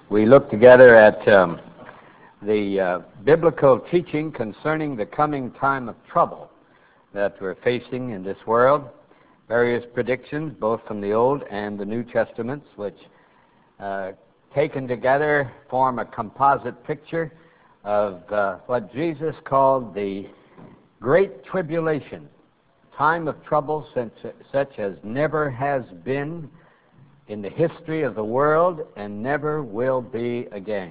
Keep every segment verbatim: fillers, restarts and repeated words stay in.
we look together at um, the uh, biblical teaching concerning the coming time of trouble that we're facing in this world. Various predictions, both from the Old and the New Testaments, which uh, taken together form a composite picture of uh, what Jesus called the Great Tribulation, time of trouble such, such as never has been in the history of the world and never will be again.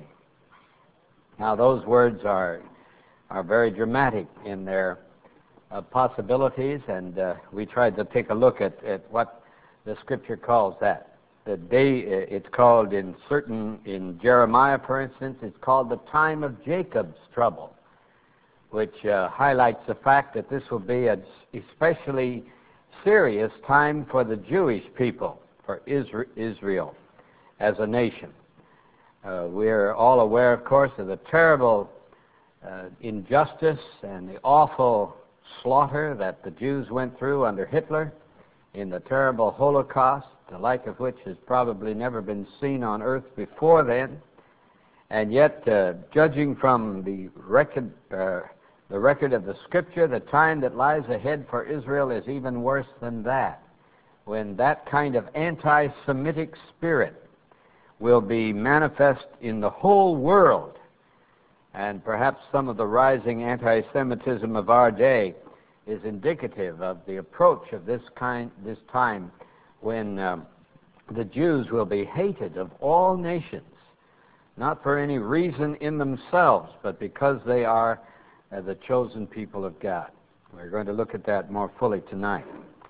Now, those words are are very dramatic in their uh, possibilities, and uh, we tried to take a look at, at what the Scripture calls that. The day it's called in certain in Jeremiah, for instance, it's called the time of Jacob's trouble, which uh, highlights the fact that this will be an especially serious time for the Jewish people, for Israel as a nation. Uh, we're all aware, of course, of the terrible uh, injustice and the awful slaughter that the Jews went through under Hitler in the terrible Holocaust, the like of which has probably never been seen on earth before then. And yet, uh, judging from the record, uh, the record of the Scripture, the time that lies ahead for Israel is even worse than that, when that kind of anti-Semitic spirit will be manifest in the whole world. And perhaps some of the rising anti-Semitism of our day is indicative of the approach of this kind, this time when um, the Jews will be hated of all nations, not for any reason in themselves, but because they are uh, the chosen people of God. We're going to look at that more fully tonight.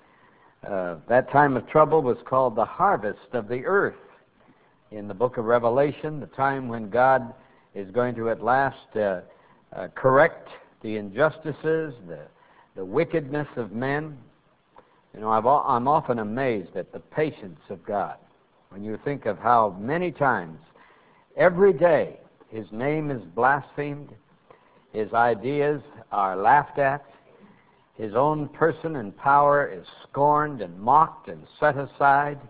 Uh, that time of trouble was called the harvest of the earth in the book of Revelation, the time when God is going to at last uh, uh, correct the injustices, the, the wickedness of men. You know, I've, I'm often amazed at the patience of God when you think of how many times every day His name is blasphemed, His ideas are laughed at, His own person and power is scorned and mocked and set aside.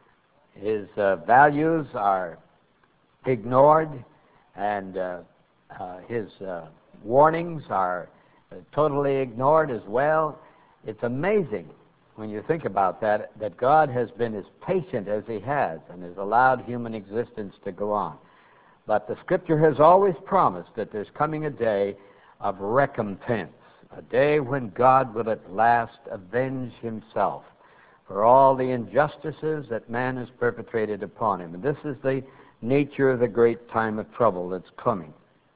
His uh, values are ignored, and uh, uh, His uh, warnings are uh, totally ignored as well. It's amazing when you think about that, that God has been as patient as He has and has allowed human existence to go on. But the Scripture has always promised that there's coming a day of recompense, a day when God will at last avenge Himself for all the injustices that man has perpetrated upon Him. And this is the nature of the great time of trouble that's coming.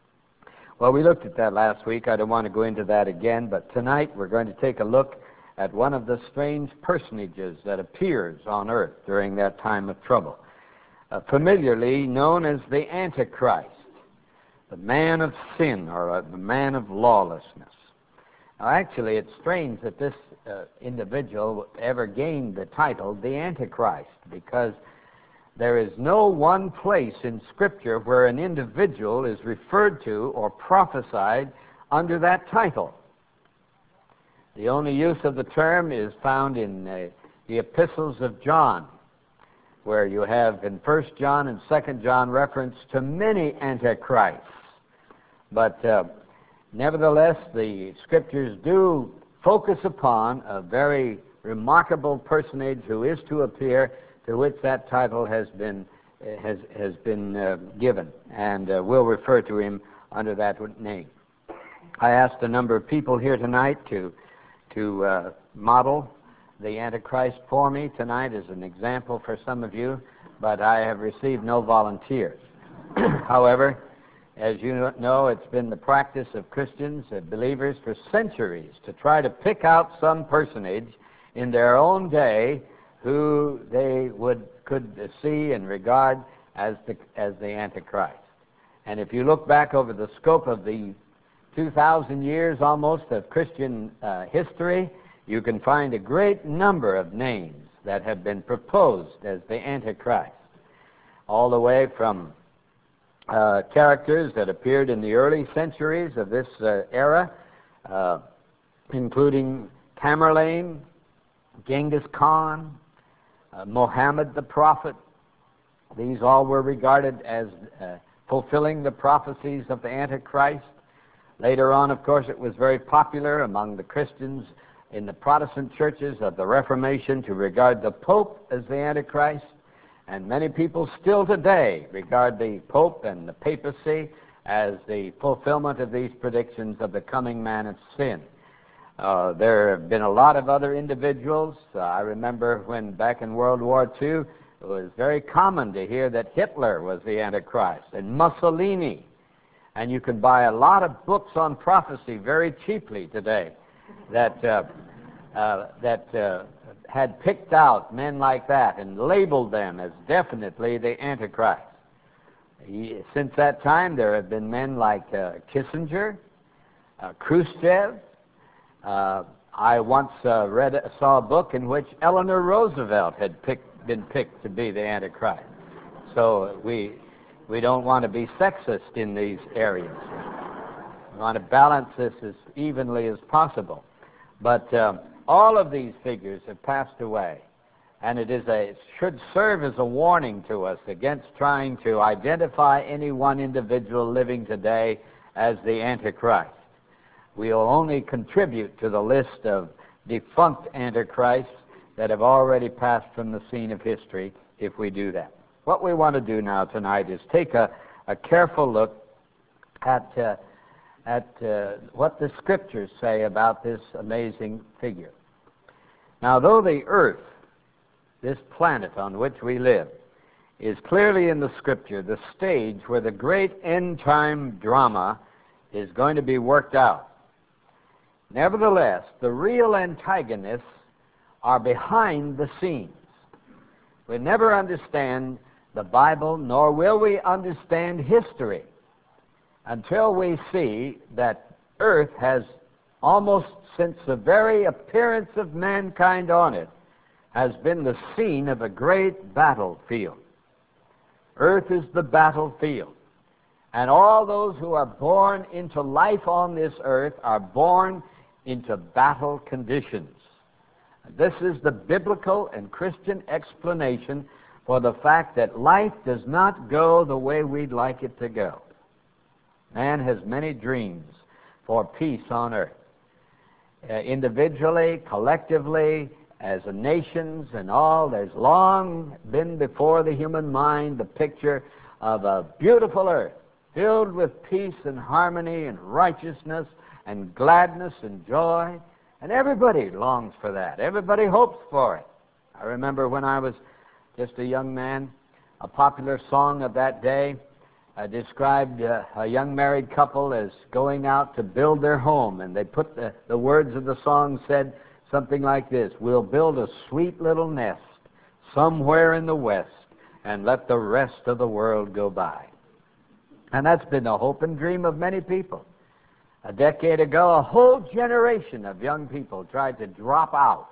Well, we looked at that last week. I don't want to go into that again, but tonight we're going to take a look at one of the strange personages that appears on earth during that time of trouble, uh, familiarly known as the Antichrist, the man of sin, or uh, the man of lawlessness. Now, actually, it's strange that this uh, individual ever gained the title, the Antichrist, because there is no one place in Scripture where an individual is referred to or prophesied under that title. The only use of the term is found in uh, the epistles of John, where you have in First John and Second John reference to many antichrists. But uh, nevertheless, the Scriptures do focus upon a very remarkable personage who is to appear, to which that title has been uh, has has been uh, given, and uh, we'll refer to him under that name. I asked a number of people here tonight to to uh, model the Antichrist for me tonight as an example for some of you, but I have received no volunteers. However, as you know, it's been the practice of Christians, of believers, for centuries to try to pick out some personage in their own day who they would could see and regard as the as the Antichrist. And if you look back over the scope of the two thousand years almost of Christian uh, history, you can find a great number of names that have been proposed as the Antichrist, all the way from Uh, characters that appeared in the early centuries of this uh, era, uh, including Tamerlane, Genghis Khan, uh, Mohammed the Prophet. These all were regarded as uh, fulfilling the prophecies of the Antichrist. Later on, of course, it was very popular among the Christians in the Protestant churches of the Reformation to regard the Pope as the Antichrist, and many people still today regard the Pope and the papacy as the fulfillment of these predictions of the coming man of sin. Uh, there have been a lot of other individuals. Uh, I remember when back in World War Two, it was very common to hear that Hitler was the Antichrist and Mussolini. And you can buy a lot of books on prophecy very cheaply today that uh, uh, that uh, had picked out men like that and labeled them as definitely the Antichrist. He, since that time, there have been men like uh, Kissinger, uh, Khrushchev. Uh, I once uh, read saw a book in which Eleanor Roosevelt had picked, been picked to be the Antichrist. So we we don't want to be sexist in these areas. We want to balance this as evenly as possible. But um, all of these figures have passed away, and it is a should serve as a warning to us against trying to identify any one individual living today as the Antichrist. We'll only contribute to the list of defunct Antichrists that have already passed from the scene of history if we do that. What we want to do now tonight is take a, a careful look at uh, at uh, what the Scriptures say about this amazing figure. Now, though the earth, this planet on which we live, is clearly in the Scripture the stage where the great end-time drama is going to be worked out, nevertheless, the real antagonists are behind the scenes. We never understand the Bible, nor will we understand history until we see that earth has, almost since the very appearance of mankind on it, has been the scene of a great battlefield. Earth is the battlefield. And all those who are born into life on this earth are born into battle conditions. This is the biblical and Christian explanation for the fact that life does not go the way we'd like it to go. Man has many dreams for peace on earth. Uh, individually, collectively, as a nations and all, there's long been before the human mind the picture of a beautiful earth filled with peace and harmony and righteousness and gladness and joy. And everybody longs for that. Everybody hopes for it. I remember when I was just a young man, a popular song of that day uh, described uh, a young married couple as going out to build their home. And they put the, the words of the song said something like this: "We'll build a sweet little nest somewhere in the west and let the rest of the world go by." And that's been the hope and dream of many people. A decade ago, a whole generation of young people tried to drop out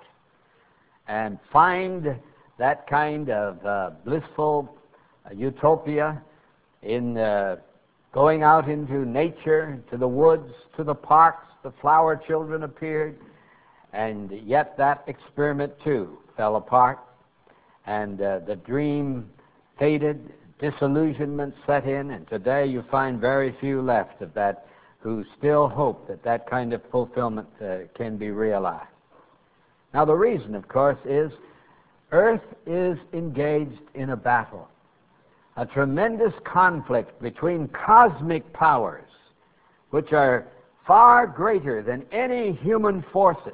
and find that kind of uh, blissful uh, utopia in uh, going out into nature, to the woods, to the parks. The flower children appeared, and yet that experiment, too, fell apart, and uh, the dream faded, disillusionment set in, and today you find very few left of that who still hope that that kind of fulfillment uh, can be realized. Now, the reason, of course, is Earth is engaged in a battle, a tremendous conflict between cosmic powers, which are far greater than any human forces,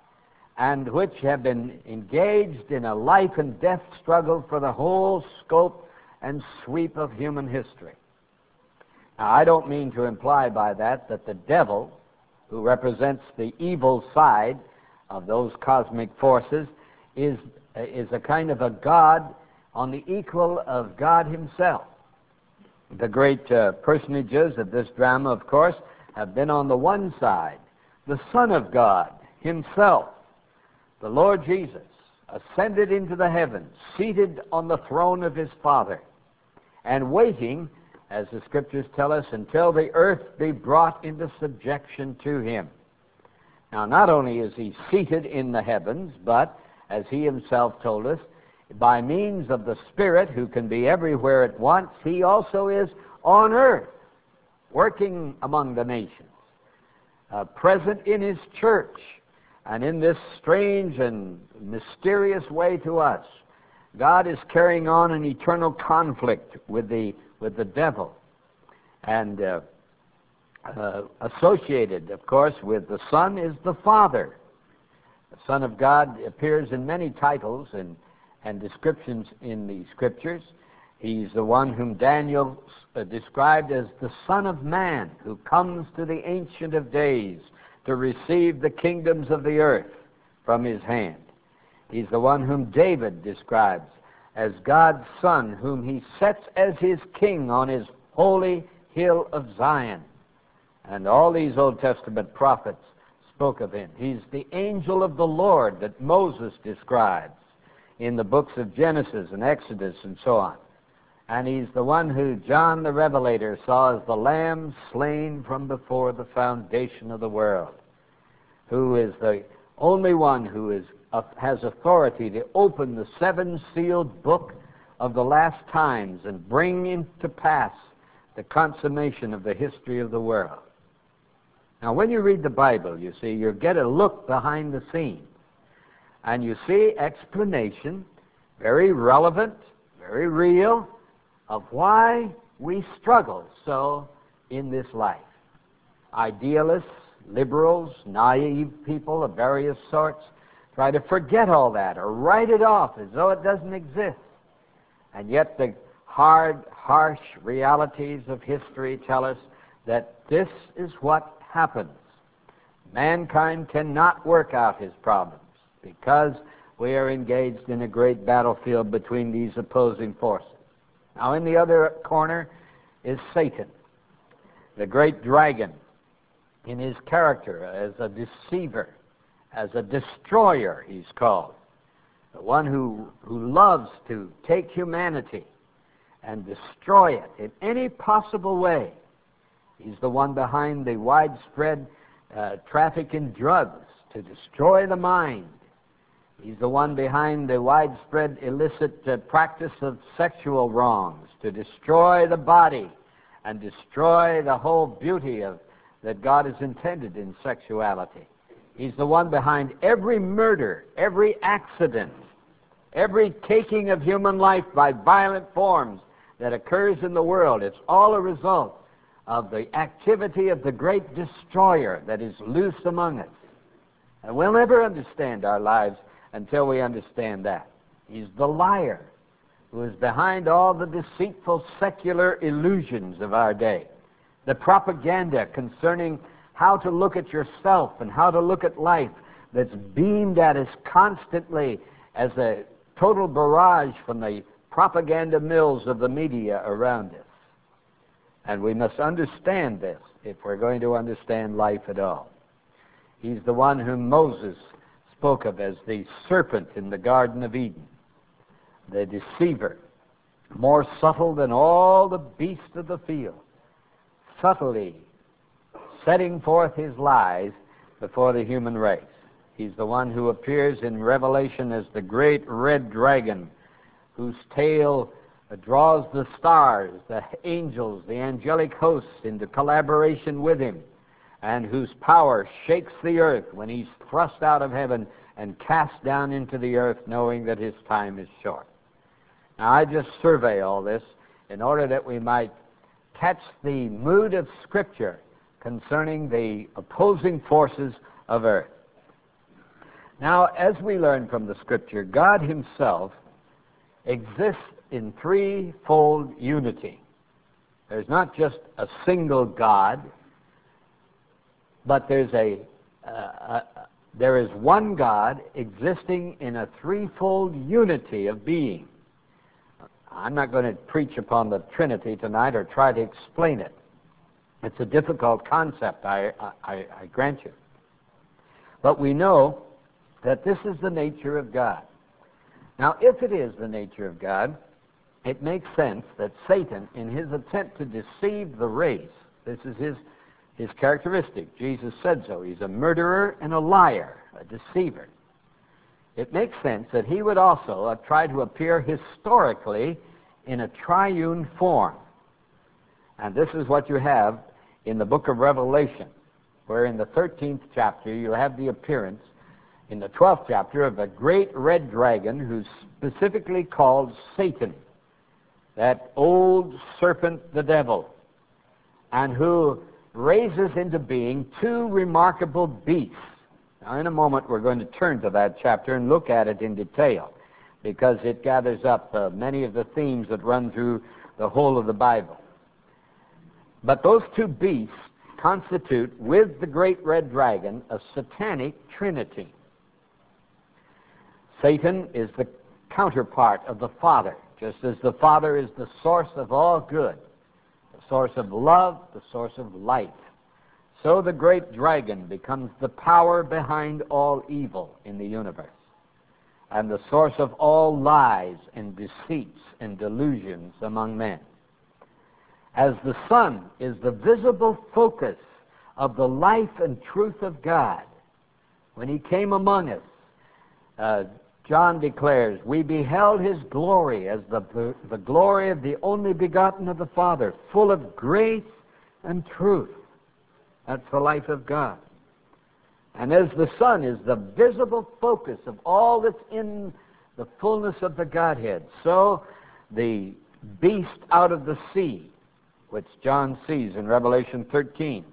and which have been engaged in a life and death struggle for the whole scope and sweep of human history. Now, I don't mean to imply by that that the devil, who represents the evil side of those cosmic forces, is, is a kind of a god on the equal of God himself. The great uh, personages of this drama, of course, have been on the one side, the Son of God himself, the Lord Jesus, ascended into the heavens, seated on the throne of his Father, and waiting, as the Scriptures tell us, until the earth be brought into subjection to him. Now, not only is he seated in the heavens, but, as he himself told us, by means of the Spirit, who can be everywhere at once, he also is on earth, working among the nations, uh, present in His church, and in this strange and mysterious way to us, God is carrying on an eternal conflict with the with the devil, and uh, uh, associated, of course, with the Son is the Father. The Son of God appears in many titles and and descriptions in the Scriptures. He's the one whom Daniel uh, described as the Son of Man, who comes to the Ancient of Days to receive the kingdoms of the earth from His hand. He's the one whom David describes as God's Son, whom He sets as His King on His holy hill of Zion. And all these Old Testament prophets spoke of Him. He's the angel of the Lord that Moses describes in the books of Genesis and Exodus and so on. And He's the one who John the Revelator saw as the Lamb slain from before the foundation of the world, who is the only one who is uh, has authority to open the seven-sealed book of the last times and bring into pass the consummation of the history of the world. Now, when you read the Bible, you see, you get a look behind the scenes. And you see explanation, very relevant, very real, of why we struggle so in this life. Idealists, liberals, naive people of various sorts try to forget all that or write it off as though it doesn't exist. And yet the hard, harsh realities of history tell us that this is what happens. Mankind cannot work out his problems, because we are engaged in a great battlefield between these opposing forces. Now, in the other corner is Satan, the great dragon, in his character as a deceiver, as a destroyer, he's called. The one who, who loves to take humanity and destroy it in any possible way. He's the one behind the widespread uh, traffic in drugs to destroy the mind. He's the one behind the widespread illicit uh, practice of sexual wrongs to destroy the body and destroy the whole beauty of that God has intended in sexuality. He's the one behind every murder, every accident, every taking of human life by violent forms that occurs in the world. It's all a result of the activity of the great destroyer that is loose among us. And we'll never understand our lives until we understand that. He's the liar who is behind all the deceitful secular illusions of our day. The propaganda concerning how to look at yourself and how to look at life that's beamed at us constantly as a total barrage from the propaganda mills of the media around us. And we must understand this if we're going to understand life at all. He's the one whom Moses spoke of as the serpent in the Garden of Eden, the deceiver, more subtle than all the beasts of the field, subtly setting forth his lies before the human race. He's the one who appears in Revelation as the great red dragon, whose tail draws the stars, the angels, the angelic hosts into collaboration with him, and whose power shakes the earth when he's thrust out of heaven and cast down into the earth, knowing that his time is short. Now, I just survey all this in order that we might catch the mood of Scripture concerning the opposing forces of earth. Now, as we learn from the Scripture, God Himself exists in threefold unity. There's not just a single God, but there's a, uh, uh, there is one God existing in a threefold unity of being. I'm not going to preach upon the Trinity tonight or try to explain it. It's a difficult concept, I, I, I grant you. But we know that this is the nature of God. Now, if it is the nature of God, it makes sense that Satan, in his attempt to deceive the race, this is his, his characteristic. Jesus said so. He's a murderer and a liar, a deceiver. It makes sense that he would also uh, try to appear historically in a triune form. And this is what you have in the book of Revelation, where in the thirteenth chapter you have the appearance in the twelfth chapter of a great red dragon who's specifically called Satan, that old serpent, the devil, and who raises into being two remarkable beasts. Now, in a moment, we're going to turn to that chapter and look at it in detail, because it gathers up uh, many of the themes that run through the whole of the Bible. But those two beasts constitute, with the great red dragon, a satanic trinity. Satan is the counterpart of the Father, just as the Father is the source of all good, the source of love, the source of life. So the great dragon becomes the power behind all evil in the universe, and the source of all lies and deceits and delusions among men. As the Son is the visible focus of the life and truth of God, when he came among us, uh, John declares, we beheld his glory as the, the, the glory of the only begotten of the Father, full of grace and truth. That's the life of God. And as the Son is the visible focus of all that's in the fullness of the Godhead, so the beast out of the sea, which John sees in Revelation thirteen,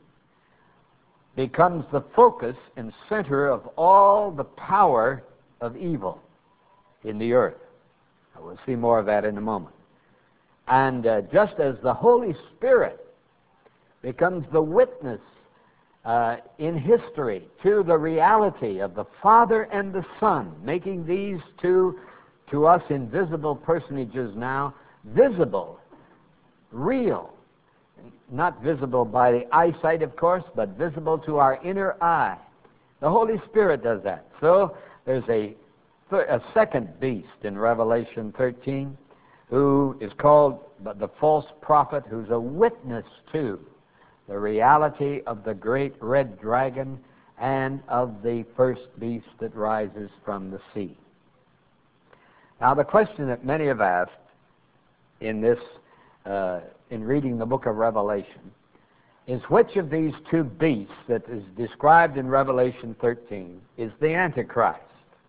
becomes the focus and center of all the power of evil in the earth. We'll see more of that in a moment. And uh, just as the Holy Spirit becomes the witness uh, in history to the reality of the Father and the Son, making these two, to us invisible personages now, visible, real, not visible by the eyesight, of course, but visible to our inner eye. The Holy Spirit does that. So there's a, a second beast in Revelation thirteen who is called the false prophet, who's a witness to the reality of the great red dragon and of the first beast that rises from the sea. Now, the question that many have asked in this, uh, in reading the book of Revelation, is which of these two beasts that is described in Revelation thirteen is the Antichrist?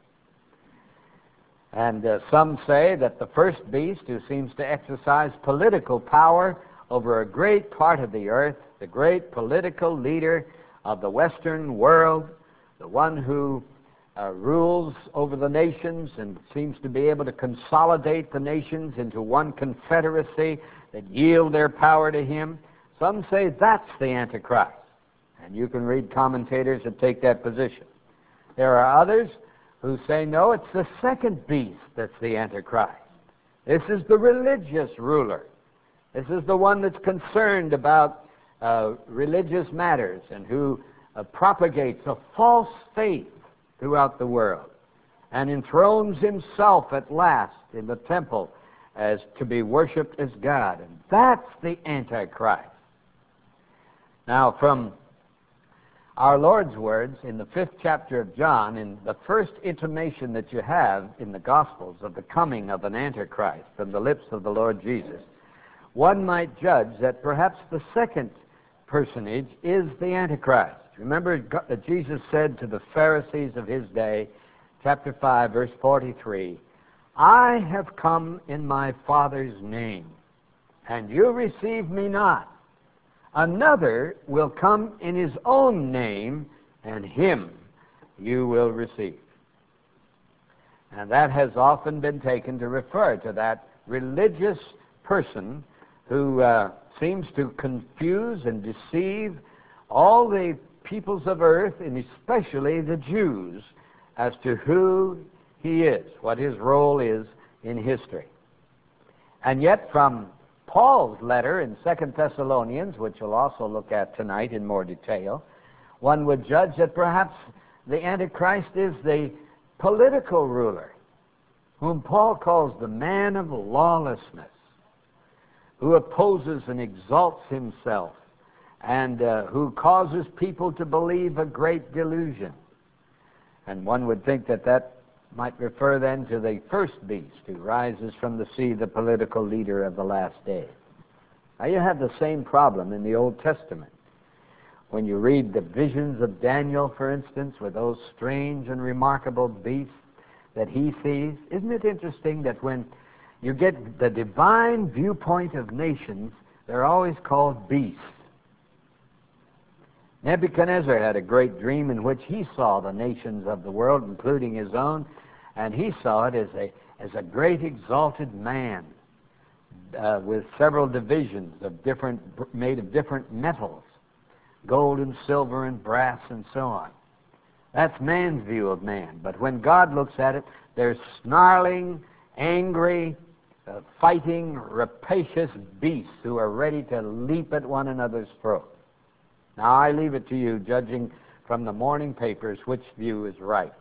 And uh, some say that the first beast, who seems to exercise political power over a great part of the earth, the great political leader of the Western world, the one who uh, rules over the nations and seems to be able to consolidate the nations into one confederacy that yield their power to him, some say that's the Antichrist. And you can read commentators that take that position. There are others who say, no, it's the second beast that's the Antichrist. This is the religious ruler. This is the one that's concerned about uh, religious matters and who uh, propagates a false faith throughout the world and enthrones himself at last in the temple as to be worshipped as God. And that's the Antichrist. Now, from our Lord's words in the fifth chapter of John, in the first intimation that you have in the Gospels of the coming of an Antichrist from the lips of the Lord Jesus, one might judge that perhaps the second personage is the Antichrist. Remember, Jesus said to the Pharisees of his day, chapter five, verse forty-three, I have come in my Father's name, and you receive me not. Another will come in his own name, and him you will receive. And that has often been taken to refer to that religious person who uh, seems to confuse and deceive all the peoples of earth, and especially the Jews, as to who he is, what his role is in history. And yet from Paul's letter in Second Thessalonians, which we'll also look at tonight in more detail, one would judge that perhaps the Antichrist is the political ruler, whom Paul calls the man of lawlessness, who opposes and exalts himself, and uh, who causes people to believe a great delusion. And one would think that that might refer then to the first beast who rises from the sea, the political leader of the last days. Now, you have the same problem in the Old Testament. When you read the visions of Daniel, for instance, with those strange and remarkable beasts that he sees, isn't it interesting that when you get the divine viewpoint of nations, they're always called beasts? Nebuchadnezzar had a great dream in which he saw the nations of the world, including his own, and he saw it as a, as a great exalted man uh, with several divisions of different, made of different metals, gold and silver and brass and so on. That's man's view of man. But when God looks at it, they're snarling, angry, uh, fighting, rapacious beasts who are ready to leap at one another's throat. Now, I leave it to you, judging from the morning papers, which view is right.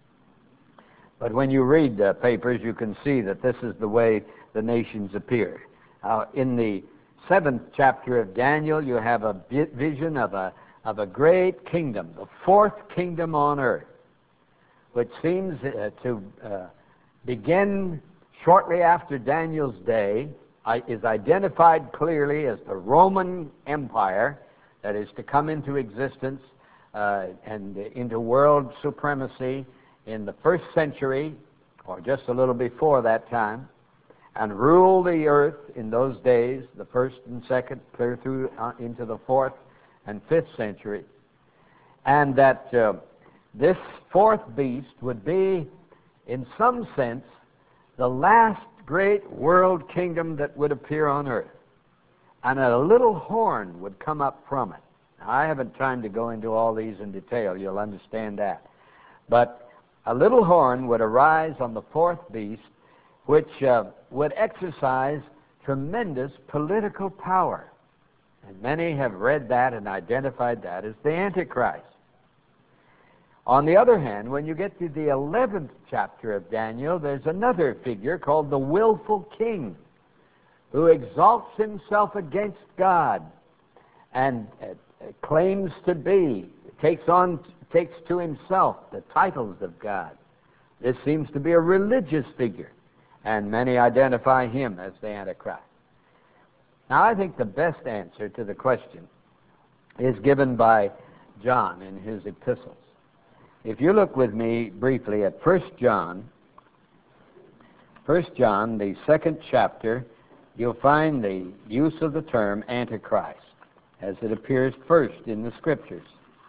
But when you read the papers, you can see that this is the way the nations appear. Uh, in the seventh chapter of Daniel, you have a vision of a, of a great kingdom, the fourth kingdom on earth, which seems uh, to uh, begin shortly after Daniel's day, uh, is identified clearly as the Roman Empire, that is to come into existence uh, and into world supremacy in the first century, or just a little before that time, and rule the earth in those days, the first and second, clear through uh, into the fourth and fifth century. And that uh, this fourth beast would be, in some sense, the last great world kingdom that would appear on earth. And a little horn would come up from it. Now, I haven't time to go into all these in detail. You'll understand that. But a little horn would arise on the fourth beast, which uh, would exercise tremendous political power. And many have read that and identified that as the Antichrist. On the other hand, when you get to the eleventh chapter of Daniel, there's another figure called the willful king, who exalts himself against God and uh, claims to be, takes on, takes to himself the titles of God. This seems to be a religious figure, and many identify him as the Antichrist. Now, I think the best answer to the question is given by John in his epistles. If you look with me briefly at First John, First John, the second chapter, you'll find the use of the term Antichrist as it appears first in the Scriptures.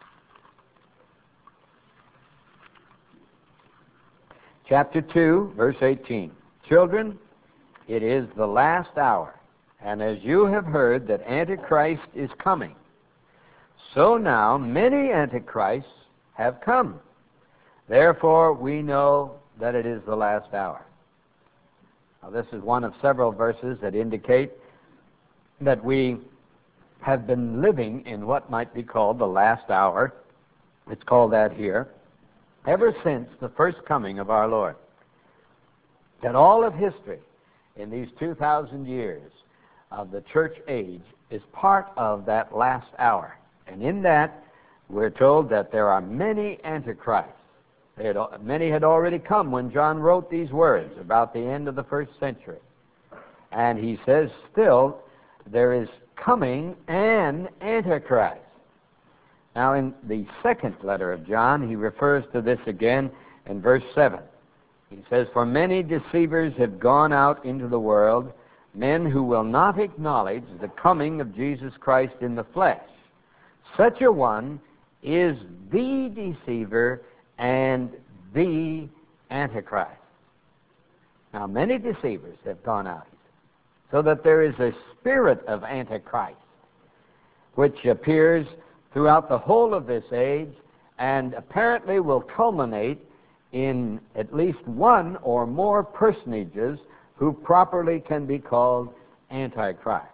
Chapter two, verse eighteen. Children, it is the last hour, and as you have heard that Antichrist is coming, so now many Antichrists have come. Therefore, we know that it is the last hour. Now, this is one of several verses that indicate that we have been living in what might be called the last hour. It's called that here, ever since the first coming of our Lord. That all of history in these two thousand years of the church age is part of that last hour. And in that, we're told that there are many antichrists. They had, many had already come when John wrote these words about the end of the first century. And he says, still, there is coming an Antichrist. Now, in the second letter of John, he refers to this again in verse seven. He says, for many deceivers have gone out into the world, men who will not acknowledge the coming of Jesus Christ in the flesh. Such a one is the deceiver and the Antichrist. Now, many deceivers have gone out, so that there is a spirit of Antichrist, which appears throughout the whole of this age, and apparently will culminate in at least one or more personages who properly can be called Antichrist.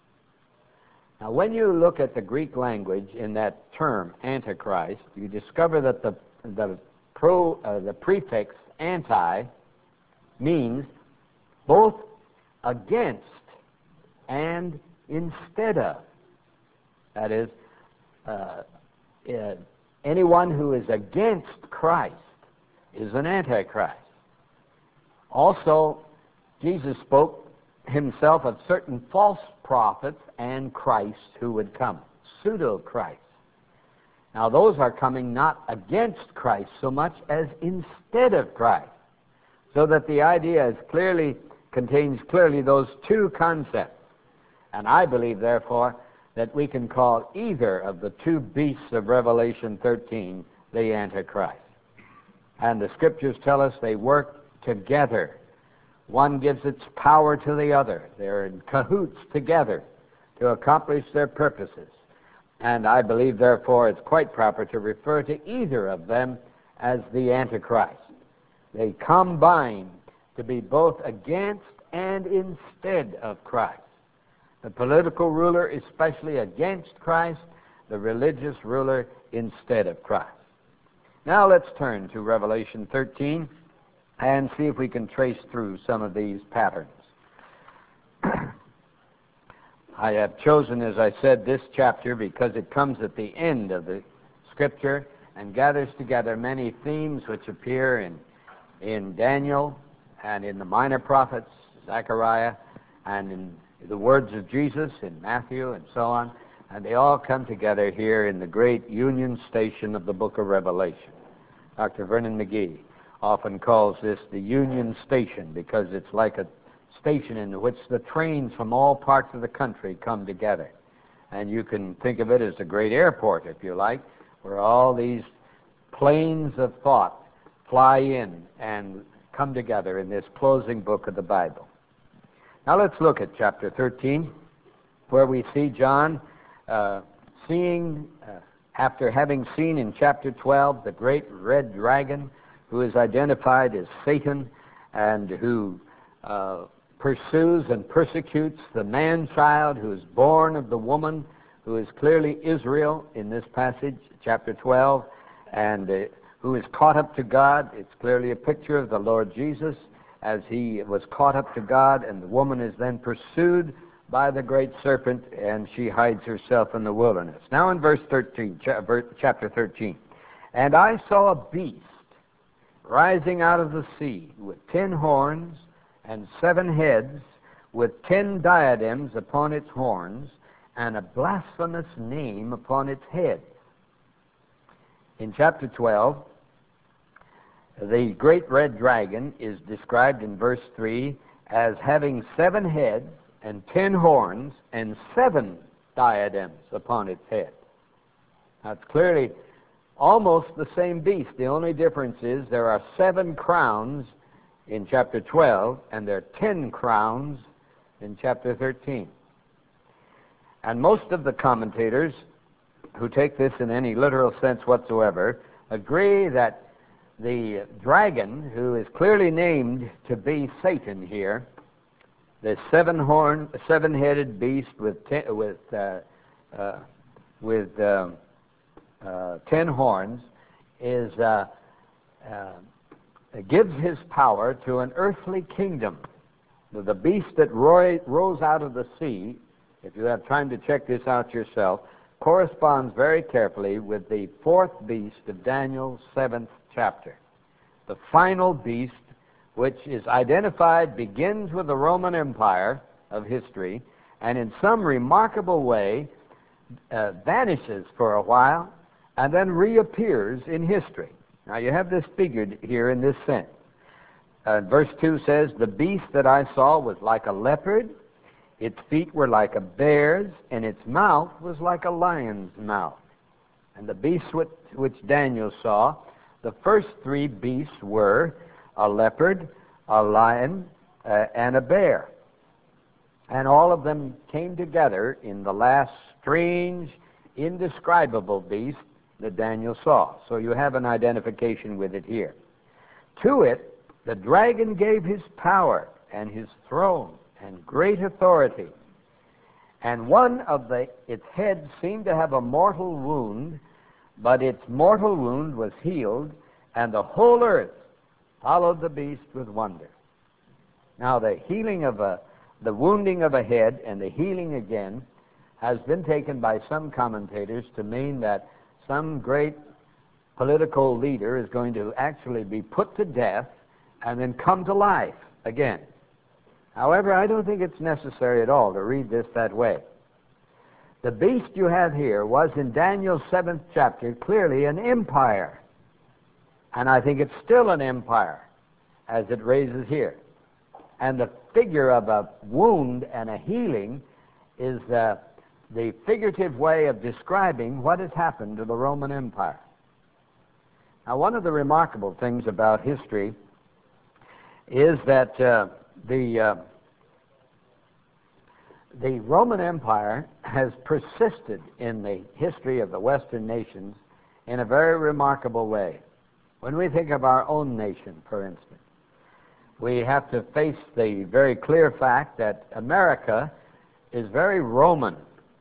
Now, when you look at the Greek language in that term, Antichrist, you discover that the the pro uh, the prefix anti means both against and instead of. That is, uh, uh, anyone who is against Christ is an Antichrist. Also, Jesus spoke himself of certain false prophets and Christ who would come, pseudo-Christ. Now those are coming not against Christ so much as instead of Christ, so that the idea is clearly, contains clearly those two concepts. And I believe, therefore, that we can call either of the two beasts of Revelation thirteen the Antichrist. And the Scriptures tell us they work together. One gives its power to the other. They're in cahoots together to accomplish their purposes. And I believe, therefore, it's quite proper to refer to either of them as the Antichrist. They combine to be both against and instead of Christ. The political ruler especially against Christ, the religious ruler instead of Christ. Now let's turn to Revelation thirteen and see if we can trace through some of these patterns. I have chosen, as I said, this chapter because it comes at the end of the Scripture and gathers together many themes which appear in, in Daniel and in the minor prophets, Zechariah, and in the words of Jesus in Matthew and so on, and they all come together here in the great Union Station of the book of Revelation. Doctor Vernon McGee often calls this the Union Station because it's like a station in which the trains from all parts of the country come together. And you can think of it as a great airport, if you like, where all these planes of thought fly in and come together in this closing book of the Bible. Now let's look at chapter thirteen, where we see John uh, seeing, uh, after having seen in chapter twelve the great red dragon, who is identified as Satan and who uh, pursues and persecutes the man-child who is born of the woman, who is clearly Israel in this passage, chapter twelve, and uh, who is caught up to God. It's clearly a picture of the Lord Jesus as he was caught up to God, and the woman is then pursued by the great serpent, and she hides herself in the wilderness. Now in verse thirteen, chapter thirteen, and I saw a beast rising out of the sea with ten horns and seven heads, with ten diadems upon its horns, and a blasphemous name upon its head. In chapter twelve, the great red dragon is described in verse three as having seven heads and ten horns and seven diadems upon its head. Now it's clearly almost the same beast. The only difference is there are seven crowns in chapter twelve, and there are ten crowns in chapter thirteen. And most of the commentators who take this in any literal sense whatsoever agree that the dragon, who is clearly named to be Satan here, the seven-horn, seven-headed beast with ten, with uh, uh, with uh, uh, ten horns, is uh, uh, gives his power to an earthly kingdom. The beast that roy, rose out of the sea, if you have time to check this out yourself, corresponds very carefully with the fourth beast of Daniel's seventh chapter. The final beast, which is identified, begins with the Roman Empire of history, and in some remarkable way uh, vanishes for a while, and then reappears in history. Now you have this figured here in this sense. Uh, verse two says, the beast that I saw was like a leopard, its feet were like a bear's, and its mouth was like a lion's mouth. And the beasts which, which Daniel saw, the first three beasts were a leopard, a lion, uh, and a bear. And all of them came together in the last strange, indescribable beast that Daniel saw. So you have an identification with it here. To it, the dragon gave his power and his throne and great authority. And one of the its heads seemed to have a mortal wound, but its mortal wound was healed, and the whole earth followed the beast with wonder. Now the healing of a, the wounding of a head and the healing again has been taken by some commentators to mean that some great political leader is going to actually be put to death and then come to life again. However, I don't think it's necessary at all to read this that way. The beast you have here was in Daniel's seventh chapter clearly an empire. And I think it's still an empire as it raises here. And the figure of a wound and a healing is uh, the figurative way of describing what has happened to the Roman Empire. Now, one of the remarkable things about history is that uh, the uh, the Roman Empire has persisted in the history of the Western nations in a very remarkable way. When we think of our own nation, for instance, we have to face the very clear fact that America is very Roman.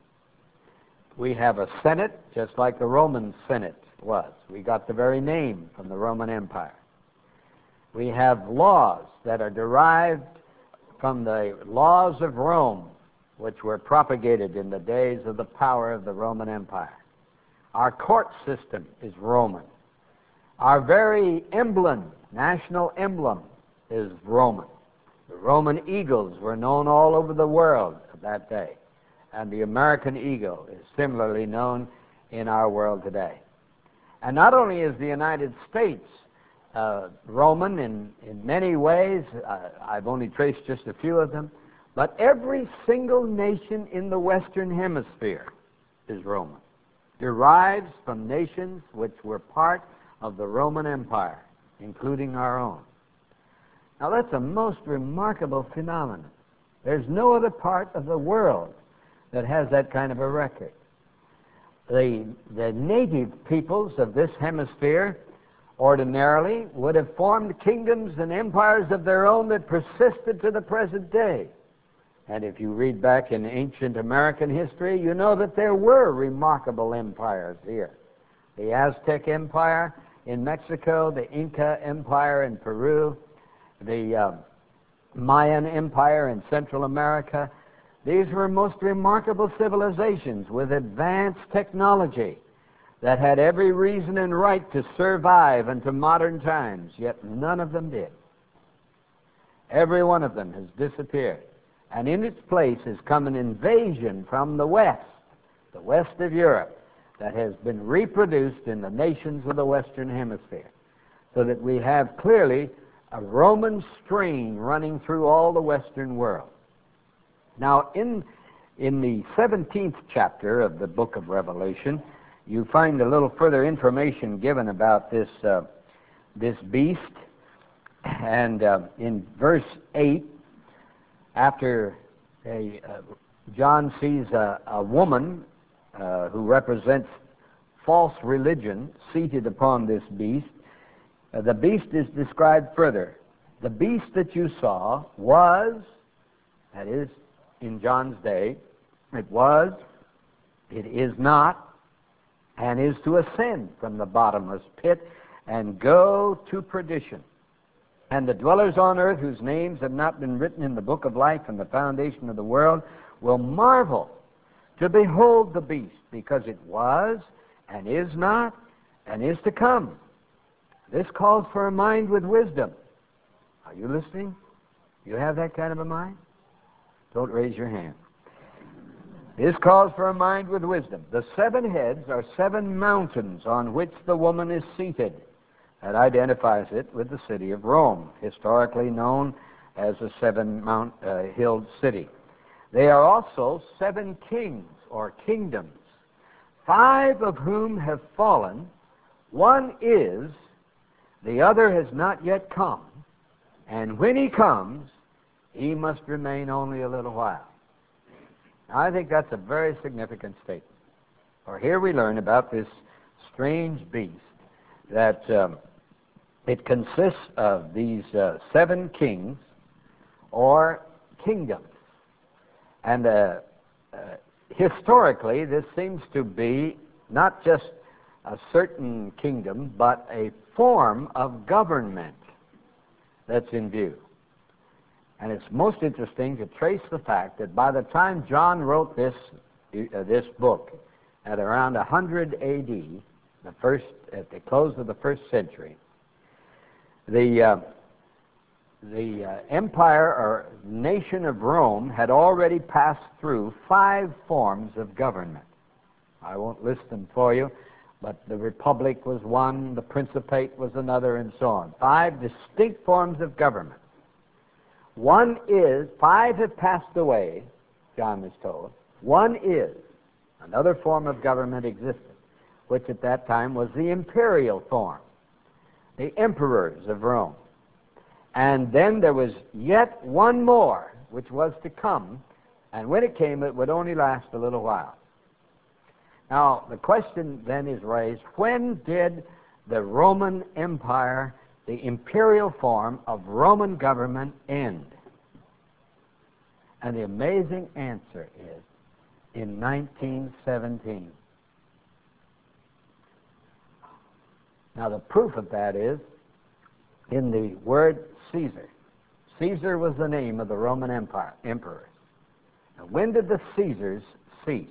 We have a Senate, just like the Roman Senate was. We got the very name from the Roman Empire. We have laws that are derived from the laws of Rome, which were propagated in the days of the power of the Roman Empire. Our court system is Roman. Our very emblem, national emblem, is Roman. The Roman eagles were known all over the world at that day, and the American eagle is similarly known in our world today. And not only is the United States uh, Roman in, in many ways, uh, I've only traced just a few of them, but every single nation in the Western Hemisphere is Roman, derives from nations which were part of the Roman Empire, including our own. Now, that's a most remarkable phenomenon. There's no other part of the world that has that kind of a record. The, the native peoples of this hemisphere ordinarily would have formed kingdoms and empires of their own that persisted to the present day. And if you read back in ancient American history, you know that there were remarkable empires here. The Aztec Empire in Mexico, the Inca Empire in Peru, the uh, Mayan Empire in Central America. These were most remarkable civilizations with advanced technology that had every reason and right to survive into modern times, yet none of them did. Every one of them has disappeared. And in its place has come an invasion from the West, the west of Europe, that has been reproduced in the nations of the Western Hemisphere, so that we have clearly a Roman strain running through all the Western world. Now, in, in the seventeenth chapter of the book of Revelation, you find a little further information given about this, uh, this beast. And uh, in verse eight, after a, uh, John sees a, a woman uh, who represents false religion seated upon this beast, uh, the beast is described further. The beast that you saw was, that is, in John's day, it was, it is not, and is to ascend from the bottomless pit and go to perdition. And the dwellers on earth, whose names have not been written in the book of life from the foundation of the world, will marvel to behold the beast, because it was, and is not, and is to come. This calls for a mind with wisdom. Are you listening? You have that kind of a mind? Don't raise your hand. This calls for a mind with wisdom. The seven heads are seven mountains on which the woman is seated. That identifies it with the city of Rome, historically known as a seven-mount-hilled uh, city. They are also seven kings or kingdoms, five of whom have fallen. One is, the other has not yet come, and when he comes, he must remain only a little while. Now, I think that's a very significant statement. For here we learn about this strange beast, that um, it consists of these uh, seven kings or kingdoms. And uh, uh, historically, this seems to be not just a certain kingdom, but a form of government that's in view. And it's most interesting to trace the fact that by the time John wrote this, uh, this book, at around one hundred A D, the first, at the close of the first century, the, uh, the uh, empire or nation of Rome had already passed through five forms of government. I won't list them for you, but the Republic was one, the Principate was another, and so on. Five distinct forms of government. One is, five have passed away, John was told. One is, another form of government existed, which at that time was the imperial form, the emperors of Rome. And then there was yet one more, which was to come, and when it came, it would only last a little while. Now, the question then is raised, when did the Roman Empire, the imperial form of Roman government, end? And the amazing answer is in nineteen seventeen. Now, the proof of that is in the word Caesar. Caesar was the name of the Roman Empire, emperors. Now, when did the Caesars cease?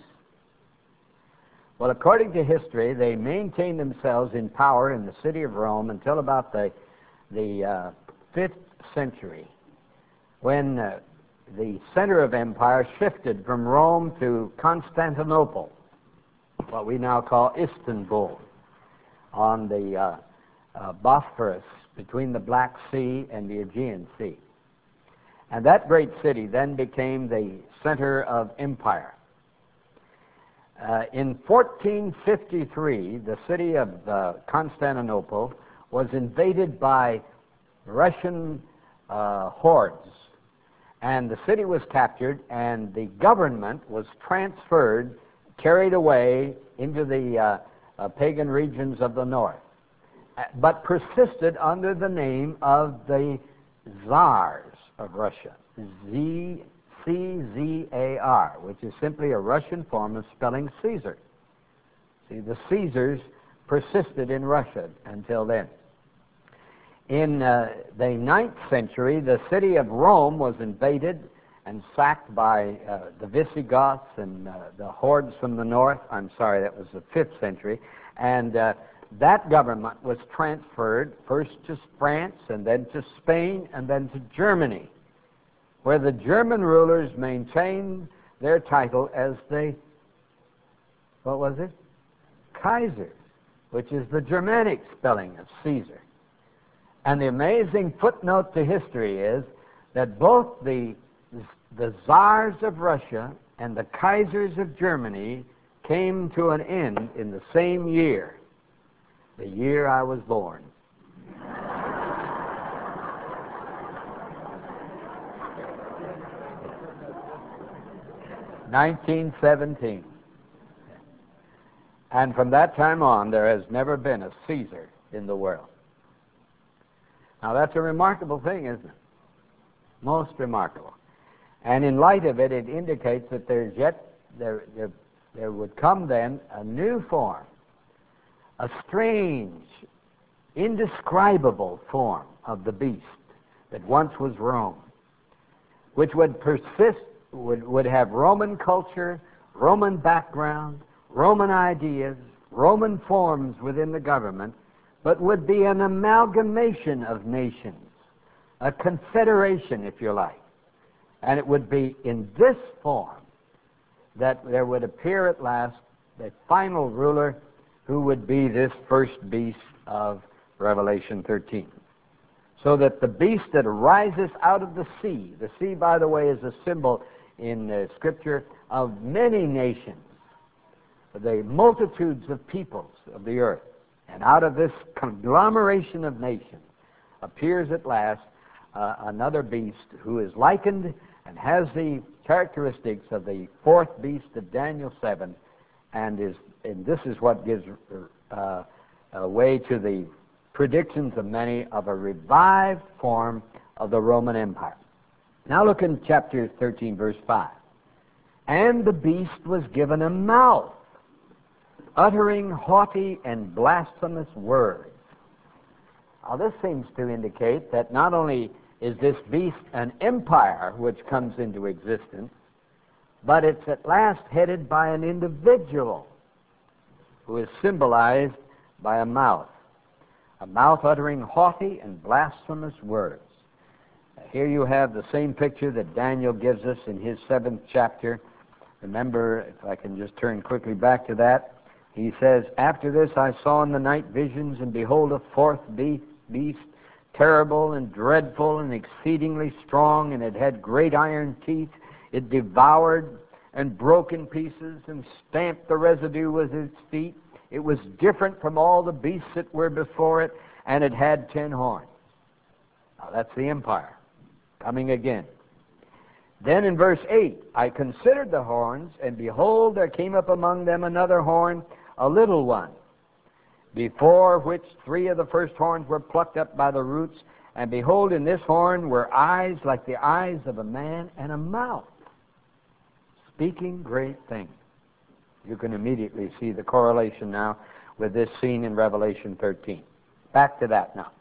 Well, according to history, they maintained themselves in power in the city of Rome until about the, the uh, fifth century, when uh, the center of empire shifted from Rome to Constantinople, what we now call Istanbul, on the uh, uh, Bosphorus, between the Black Sea and the Aegean Sea. And that great city then became the center of empire. Uh, in fourteen fifty-three, the city of uh, Constantinople was invaded by Russian uh, hordes, and the city was captured, and the government was transferred, carried away into the uh, uh, pagan regions of the north, but persisted under the name of the Tsars of Russia, Z. C Z A R, which is simply a Russian form of spelling Caesar. See, the Caesars persisted in Russia until then. In uh, the ninth century, the city of Rome was invaded and sacked by uh, the Visigoths and uh, the hordes from the north. I'm sorry, that was the fifth century. And uh, that government was transferred first to France and then to Spain and then to Germany, where the German rulers maintained their title as the, what was it? Kaisers, which is the Germanic spelling of Caesar. And the amazing footnote to history is that both the, the Tsars of Russia and the Kaisers of Germany came to an end in the same year, the year I was born. nineteen seventeen. And from that time on, there has never been a Caesar in the world. Now, that's a remarkable thing, isn't it? Most remarkable. And in light of it, it indicates that there's yet, there, there, there would come then a new form, a strange, indescribable form of the beast that once was Rome, which would persist, would, would have Roman culture, Roman background, Roman ideas, Roman forms within the government, but would be an amalgamation of nations, a confederation, if you like. And it would be in this form that there would appear at last the final ruler who would be this first beast of Revelation thirteen. So that the beast that arises out of the sea, the sea, by the way, is a symbol in uh, Scripture of many nations, the multitudes of peoples of the earth. And out of this conglomeration of nations appears at last uh, another beast who is likened and has the characteristics of the fourth beast of Daniel seven, and is and this is what gives uh, uh, way to the predictions of many of a revived form of the Roman Empire. Now look in chapter thirteen, verse five. And the beast was given a mouth, uttering haughty and blasphemous words. Now this seems to indicate that not only is this beast an empire which comes into existence, but it's at last headed by an individual who is symbolized by a mouth, a mouth uttering haughty and blasphemous words. Here you have the same picture that Daniel gives us in his seventh chapter. Remember, if I can just turn quickly back to that, he says, "After this I saw in the night visions, and behold, a fourth be- beast, terrible and dreadful and exceedingly strong, and it had great iron teeth. It devoured and broke in pieces and stamped the residue with its feet. It was different from all the beasts that were before it, and it had ten horns." Now that's the empire coming again. Then in verse eight, "I considered the horns, and behold, there came up among them another horn, a little one, before which three of the first horns were plucked up by the roots. And behold, in this horn were eyes like the eyes of a man, and a mouth speaking great things." You can immediately see the correlation now with this scene in Revelation thirteen. Back to that now.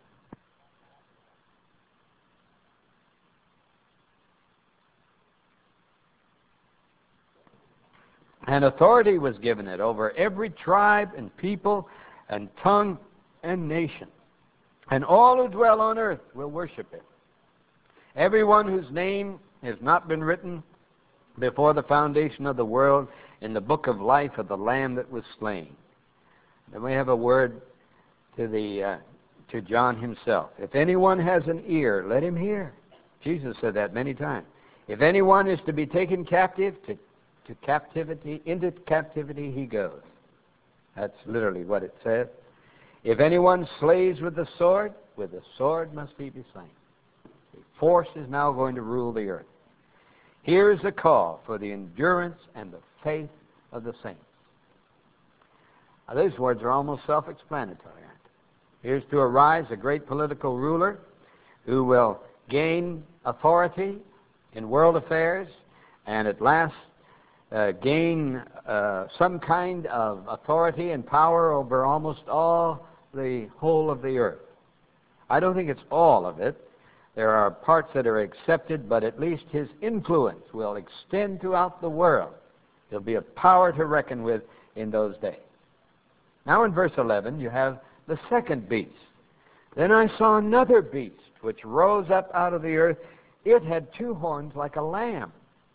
"And authority was given it over every tribe and people and tongue and nation. And all who dwell on earth will worship it. Everyone whose name has not been written before the foundation of the world in the book of life of the Lamb that was slain." Then we have a word to the uh, to John himself. "If anyone has an ear, let him hear." Jesus said that many times. If anyone is to be taken captive, to to captivity, into captivity he goes. That's literally what it says. "If anyone slays with the sword, with the sword must he be slain." The force is now going to rule the earth. Here is the call for the endurance and the faith of the saints. Now, these words are almost self-explanatory, aren't they? Here's to arise a great political ruler who will gain authority in world affairs and at last Uh, gain uh, some kind of authority and power over almost all the whole of the earth. I don't think it's all of it. There are parts that are accepted, but at least his influence will extend throughout the world. He'll be a power to reckon with in those days. Now in verse eleven, you have the second beast. "Then I saw another beast, which rose up out of the earth. It had two horns like a lamb."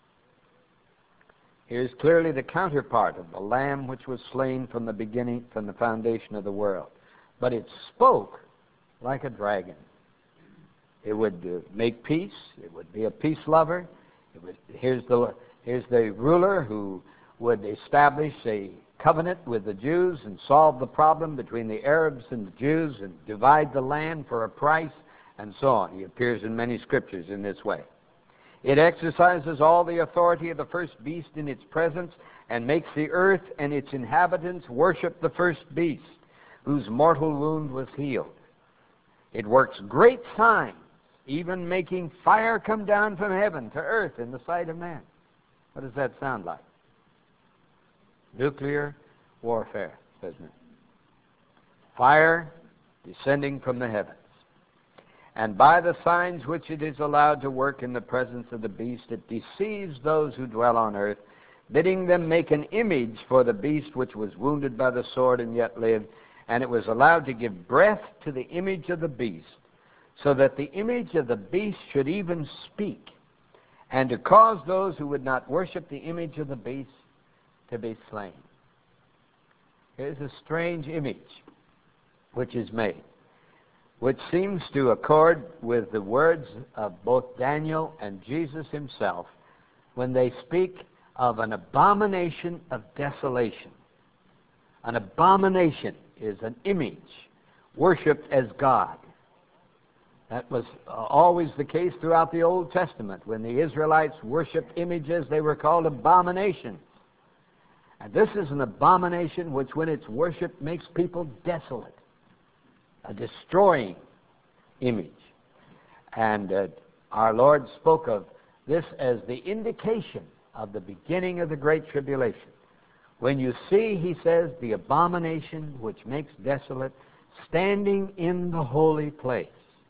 Here's clearly the counterpart of the lamb which was slain from the beginning, from the foundation of the world. But it spoke like a dragon. It would uh, make peace. It would be a peace lover. It would, here's the here's the ruler who would establish a covenant with the Jews and solve the problem between the Arabs and the Jews and divide the land for a price and so on. He appears in many scriptures in this way. It exercises all the authority of the first beast in its presence and makes the earth and its inhabitants worship the first beast, whose mortal wound was healed. It works great signs, even making fire come down from heaven to earth in the sight of man. What does that sound like? Nuclear warfare, doesn't it? Fire descending from the heavens. "And by the signs which it is allowed to work in the presence of the beast, it deceives those who dwell on earth, bidding them make an image for the beast which was wounded by the sword and yet lived. And it was allowed to give breath to the image of the beast, so that the image of the beast should even speak, and to cause those who would not worship the image of the beast to be slain." Here's a strange image which is made, which seems to accord with the words of both Daniel and Jesus himself when they speak of an abomination of desolation. An abomination is an image worshipped as God. That was always the case throughout the Old Testament. When the Israelites worshipped images, they were called abominations. And this is an abomination which, when it's worshipped, makes people desolate. A destroying image. And uh, our Lord spoke of this as the indication of the beginning of the Great Tribulation. When you see, he says, the abomination which makes desolate, standing in the holy place,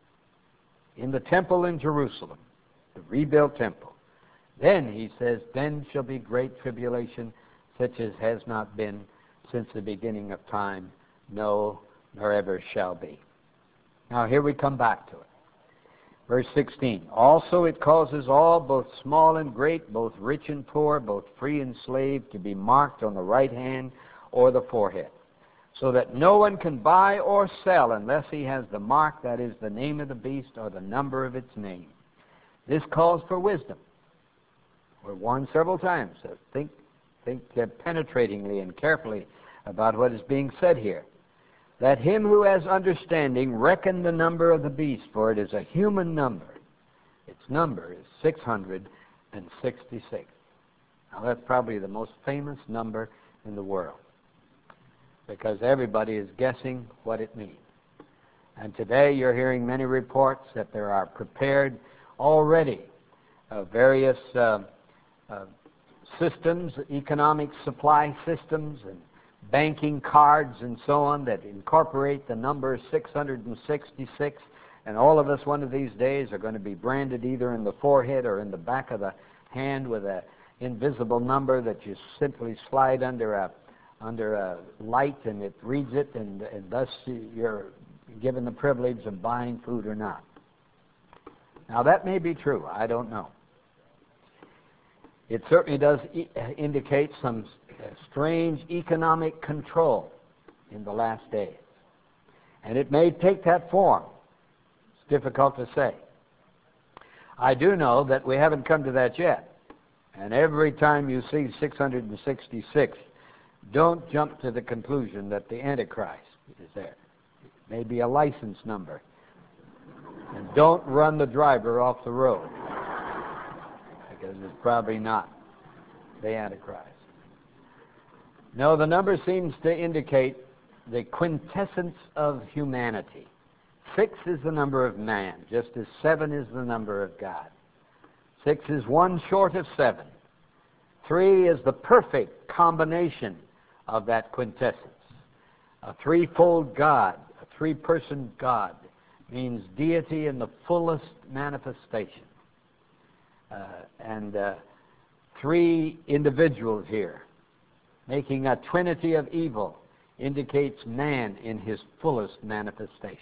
in the temple in Jerusalem, the rebuilt temple, then, he says, then shall be great tribulation, such as has not been since the beginning of time, no, nor ever shall be. Now here we come back to it. Verse sixteen, also it causes all, both small and great, both rich and poor, both free and slave, to be marked on the right hand or the forehead, so that no one can buy or sell unless he has the mark, that is, the name of the beast or the number of its name. This calls for wisdom. We're warned several times. So think, think uh, penetratingly and carefully about what is being said here. Let him who has understanding reckon the number of the beast, for it is a human number. Its number is six hundred sixty-six. Now that's probably the most famous number in the world, because everybody is guessing what it means. And today you're hearing many reports that there are prepared already uh, various uh, uh, systems, economic supply systems, and banking cards and so on that incorporate the number six hundred sixty-six, and all of us one of these days are going to be branded either in the forehead or in the back of the hand with an invisible number that you simply slide under a under a light and it reads it, and, and thus you're given the privilege of buying food or not. Now that may be true, I don't know. It certainly does e- indicate some strange economic control in the last days. And it may take that form. It's difficult to say. I do know that we haven't come to that yet. And every time you see six hundred sixty-six, don't jump to the conclusion that the Antichrist is there. It may be a license number. And don't run the driver off the road, because it's probably not the Antichrist. No, the number seems to indicate the quintessence of humanity. Six is the number of man, just as seven is the number of God. Six is one short of seven. Three is the perfect combination of that quintessence. A threefold God, a three-person God, means deity in the fullest manifestation. Uh, and uh, three individuals here, making a trinity of evil, indicates man in his fullest manifestation.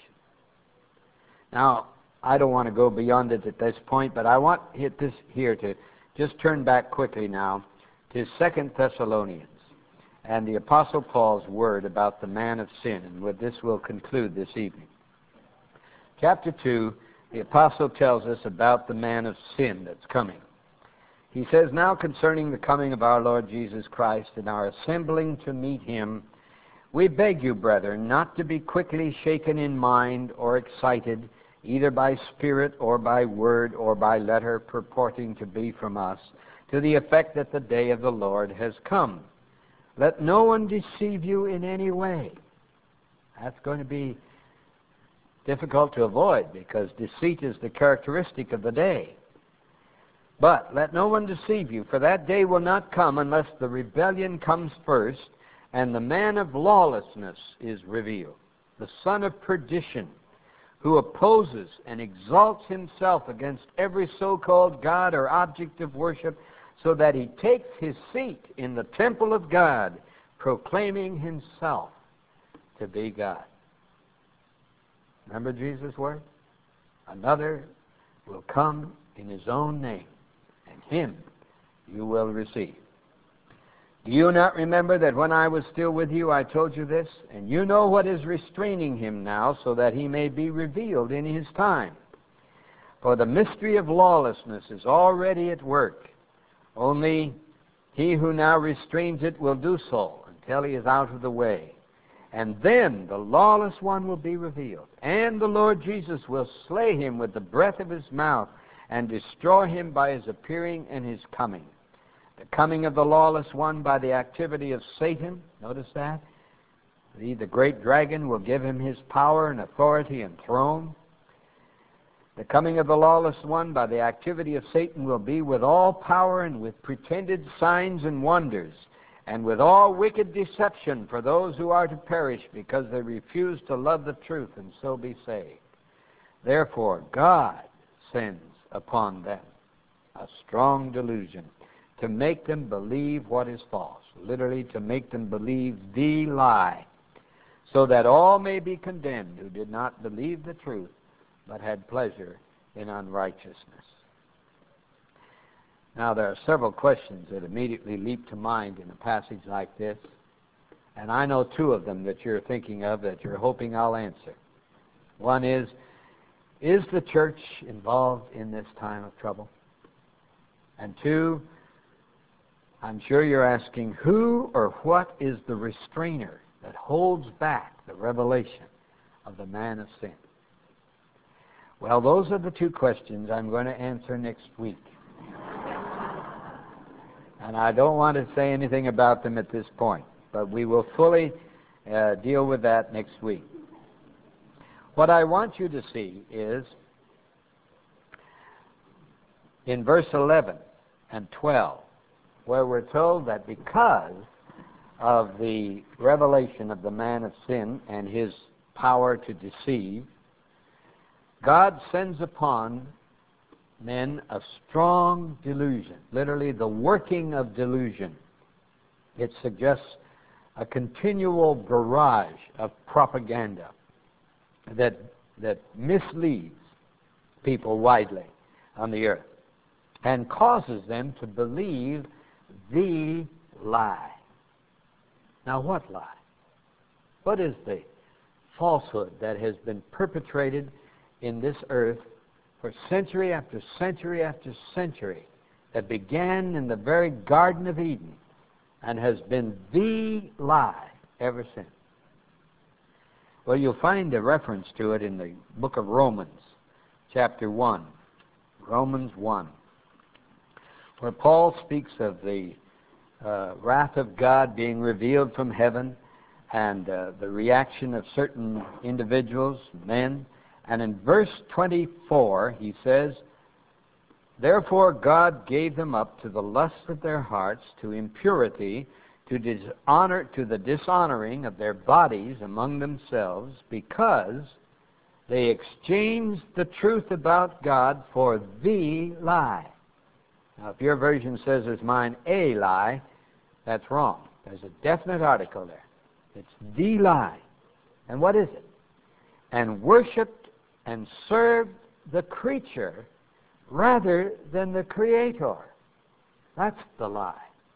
Now, I don't want to go beyond it at this point, but I want hit this here to just turn back quickly now to Second Thessalonians and the Apostle Paul's word about the man of sin, and with this we'll conclude this evening. Chapter two, the Apostle tells us about the man of sin that's coming. He says, now concerning the coming of our Lord Jesus Christ and our assembling to meet him, we beg you, brethren, not to be quickly shaken in mind or excited, either by spirit or by word or by letter purporting to be from us, to the effect that the day of the Lord has come. Let no one deceive you in any way. That's going to be difficult to avoid, because deceit is the characteristic of the day. But let no one deceive you, for that day will not come unless the rebellion comes first, and the man of lawlessness is revealed, the son of perdition, who opposes and exalts himself against every so-called God or object of worship, so that he takes his seat in the temple of God, proclaiming himself to be God. Remember Jesus' word? Another will come in his own name, and him you will receive. Do you not remember that when I was still with you, I told you this? And you know what is restraining him now, so that he may be revealed in his time. For the mystery of lawlessness is already at work. Only he who now restrains it will do so until he is out of the way. And then the lawless one will be revealed, and the Lord Jesus will slay him with the breath of his mouth and destroy him by his appearing and his coming. The coming of the lawless one by the activity of Satan, notice that? The, the great dragon will give him his power and authority and throne. The coming of the lawless one by the activity of Satan will be with all power and with pretended signs and wonders, and with all wicked deception for those who are to perish because they refuse to love the truth and so be saved. Therefore, God sends upon them a strong delusion to make them believe what is false, literally to make them believe the lie, so that all may be condemned who did not believe the truth, but had pleasure in unrighteousness. Now, there are several questions that immediately leap to mind in a passage like this, and I know two of them that you're thinking of that you're hoping I'll answer. One is, is the church involved in this time of trouble? And two, I'm sure you're asking, who or what is the restrainer that holds back the revelation of the man of sin? Well, those are the two questions I'm going to answer next week. And I don't want to say anything about them at this point, but we will fully uh, deal with that next week. What I want you to see is in verse eleven and twelve, where we're told that because of the revelation of the man of sin and his power to deceive, God sends upon men a strong delusion, literally the working of delusion. It suggests a continual barrage of propaganda that, that misleads people widely on the earth and causes them to believe the lie. Now, what lie? What is the falsehood that has been perpetrated in this earth for century after century after century, that began in the very Garden of Eden and has been the lie ever since? Well, you'll find a reference to it in the book of Romans, chapter one, Romans one, where Paul speaks of the uh, wrath of God being revealed from heaven and uh, the reaction of certain individuals, men. And in verse twenty-four, he says, "Therefore God gave them up to the lusts of their hearts, to impurity, to dishonor, to the dishonoring of their bodies among themselves, because they exchanged the truth about God for the lie." Now, if your version says as mine, a lie, that's wrong. There's a definite article there. It's the lie. And what is it? "And worshipped and served the creature rather than the Creator." That's the lie.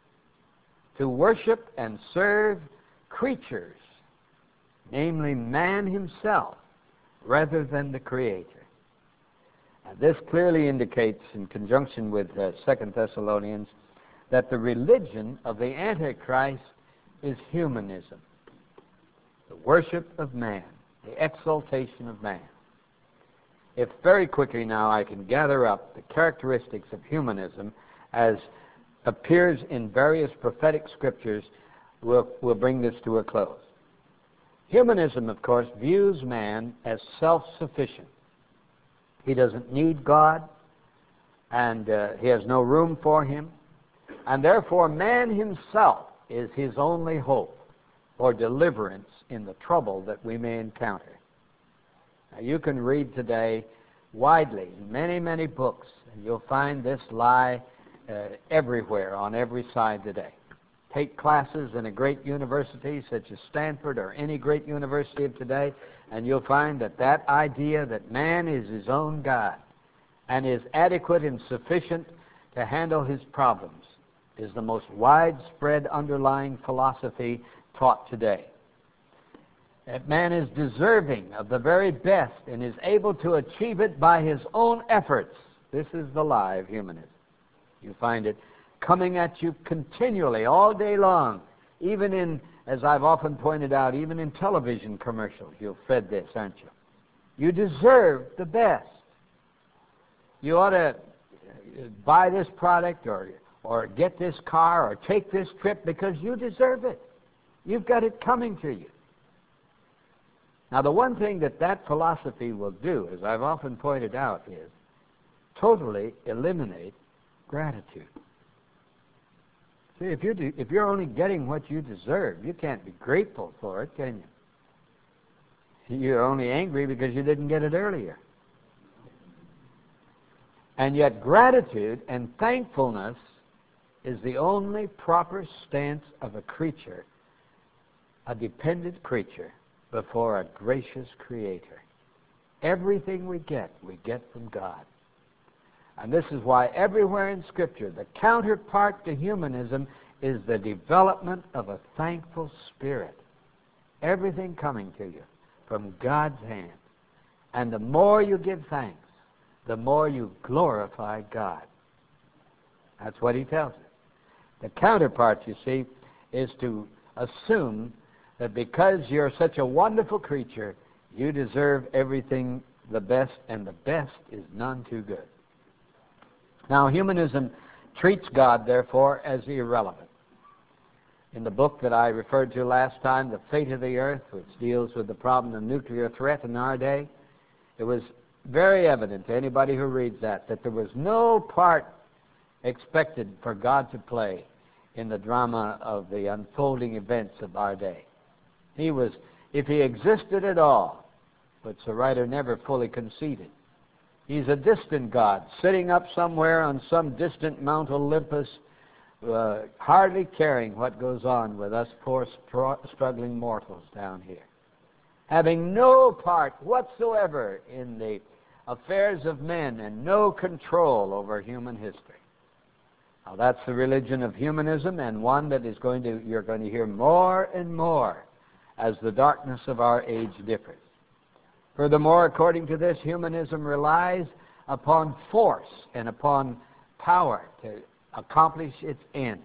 To worship and serve creatures, namely man himself, rather than the Creator. Now, this clearly indicates, in conjunction with uh, Second Thessalonians, that the religion of the Antichrist is humanism, the worship of man, the exaltation of man. If very quickly now I can gather up the characteristics of humanism as appears in various prophetic scriptures, we'll, we'll bring this to a close. Humanism, of course, views man as self-sufficient. He doesn't need God, and uh, he has no room for him, and therefore man himself is his only hope for deliverance in the trouble that we may encounter. Now, you can read today widely in many, many books, and you'll find this lie uh, everywhere, on every side today. Take classes in a great university such as Stanford or any great university of today, and you'll find that that idea that man is his own God and is adequate and sufficient to handle his problems is the most widespread underlying philosophy taught today. That man is deserving of the very best and is able to achieve it by his own efforts. This is the lie of humanism. You find it coming at you continually, all day long, even in, as I've often pointed out, even in television commercials. You're fed this, aren't you? You deserve the best. You ought to buy this product or, or get this car or take this trip because you deserve it. You've got it coming to you. Now, the one thing that that philosophy will do, as I've often pointed out, is totally eliminate gratitude. See, if you're, de- if you're only getting what you deserve, you can't be grateful for it, can you? You're only angry because you didn't get it earlier. And yet gratitude and thankfulness is the only proper stance of a creature, a dependent creature, before a gracious Creator. Everything we get, we get from God. And this is why everywhere in Scripture, the counterpart to humanism is the development of a thankful spirit. Everything coming to you from God's hand. And the more you give thanks, the more you glorify God. That's what he tells us. The counterpart, you see, is to assume that because you're such a wonderful creature, you deserve everything the best, and the best is none too good. Now, humanism treats God, therefore, as irrelevant. In the book that I referred to last time, The Fate of the Earth, which deals with the problem of nuclear threat in our day, it was very evident to anybody who reads that that there was no part expected for God to play in the drama of the unfolding events of our day. He was, if he existed at all, which the writer never fully conceded, he's a distant God, sitting up somewhere on some distant Mount Olympus, uh, hardly caring what goes on with us poor str- struggling mortals down here, having no part whatsoever in the affairs of men and no control over human history. Now, that's the religion of humanism, and one that is going to you're going to hear more and more as the darkness of our age differs. Furthermore, according to this, humanism relies upon force and upon power to accomplish its ends.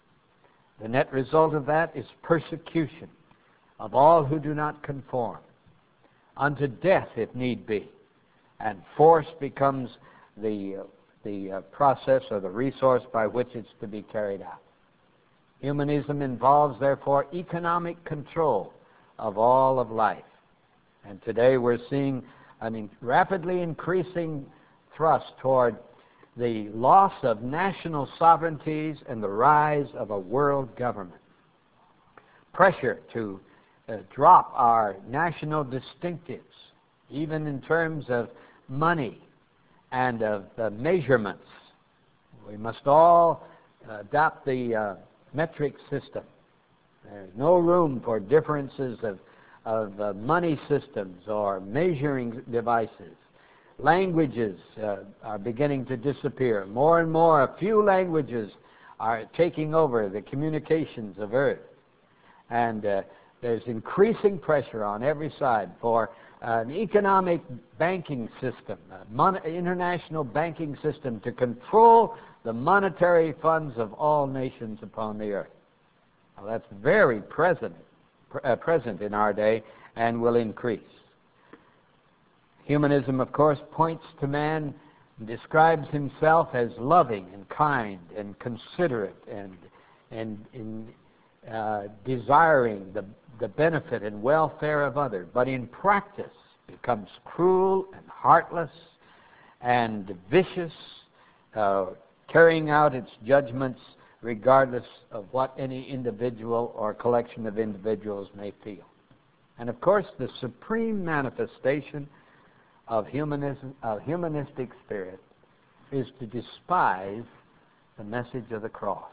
The net result of that is persecution of all who do not conform, unto death if need be. And force becomes the, uh, the uh, process or the resource by which it's to be carried out. Humanism involves, therefore, economic control of all of life. And today we're seeing a in rapidly increasing thrust toward the loss of national sovereignties and the rise of a world government. Pressure to uh, drop our national distinctives, even in terms of money and of uh, measurements. We must all uh, adopt the uh, metric system. There's no room for differences of of uh, money systems or measuring devices. Languages uh, are beginning to disappear. More and more, a few languages are taking over the communications of Earth. And uh, there's increasing pressure on every side for an economic banking system, a mon- international banking system to control the monetary funds of all nations upon the earth. Now, that's very present. Uh, present in our day and will increase. Humanism, of course, points to man and describes himself as loving and kind and considerate and and in uh, desiring the, the benefit and welfare of others, but in practice becomes cruel and heartless and vicious, uh, carrying out its judgments regardless of what any individual or collection of individuals may feel. And of course, the supreme manifestation of humanism, of humanistic spirit is to despise the message of the cross,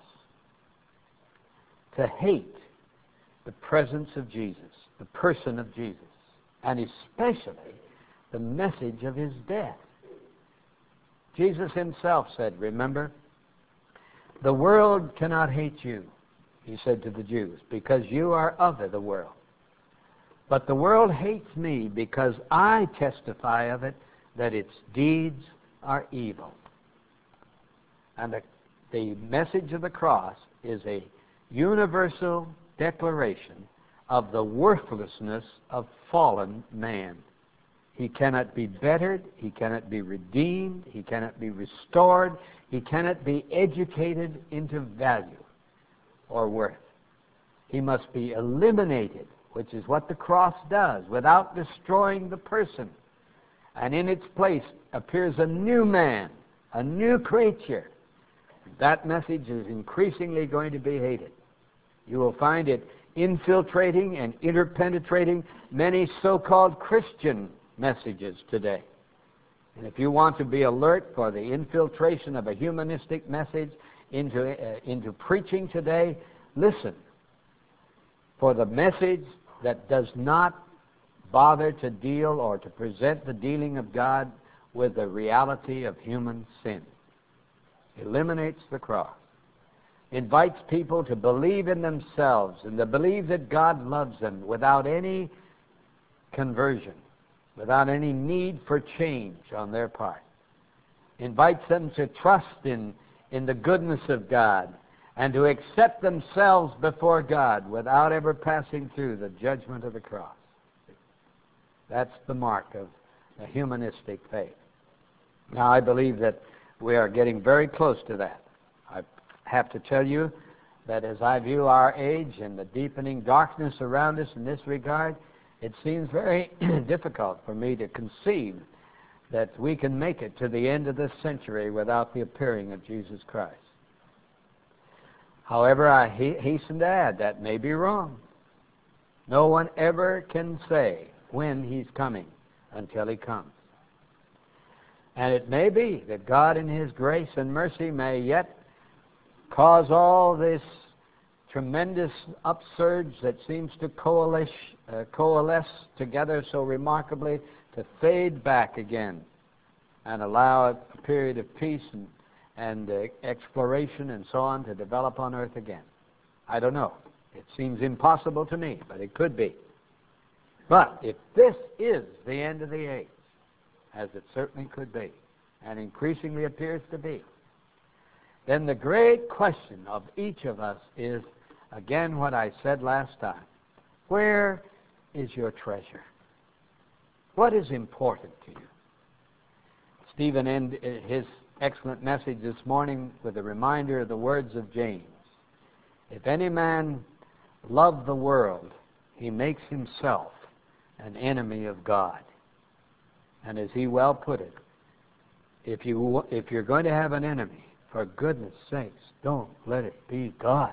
to hate the presence of Jesus, the person of Jesus, and especially the message of his death. Jesus himself said, remember, the world cannot hate you, he said to the Jews, because you are of the world. But the world hates me because I testify of it that its deeds are evil. And the, the message of the cross is a universal declaration of the worthlessness of fallen man. He cannot be bettered, he cannot be redeemed, he cannot be restored, he cannot be educated into value or worth. He must be eliminated, which is what the cross does, without destroying the person. And in its place appears a new man, a new creature. That message is increasingly going to be hated. You will find it infiltrating and interpenetrating many so-called Christian messages today. And if you want to be alert for the infiltration of a humanistic message into, uh, into preaching today, listen for the message that does not bother to deal or to present the dealing of God with the reality of human sin. Eliminates the cross. Invites people to believe in themselves and to believe that God loves them without any conversion, without any need for change on their part. Invites them to trust in, in the goodness of God and to accept themselves before God without ever passing through the judgment of the cross. That's the mark of a humanistic faith. Now, I believe that we are getting very close to that. I have to tell you that as I view our age and the deepening darkness around us in this regard, it seems very difficult for me to conceive that we can make it to the end of this century without the appearing of Jesus Christ. However, I ha- hasten to add that may be wrong. No one ever can say when He's coming until He comes. And it may be that God in His grace and mercy may yet cause all this tremendous upsurge that seems to coalesce, uh, coalesce together so remarkably to fade back again and allow a period of peace and, and uh, exploration and so on to develop on earth again. I don't know. It seems impossible to me, but it could be. But if this is the end of the age, as it certainly could be, and increasingly appears to be, then the great question of each of us is, again, what I said last time. Where is your treasure? What is important to you? Stephen ended his excellent message this morning with a reminder of the words of James. If any man love the world, he makes himself an enemy of God. And as he well put it, if you if you're going to have an enemy, for goodness sakes, don't let it be God.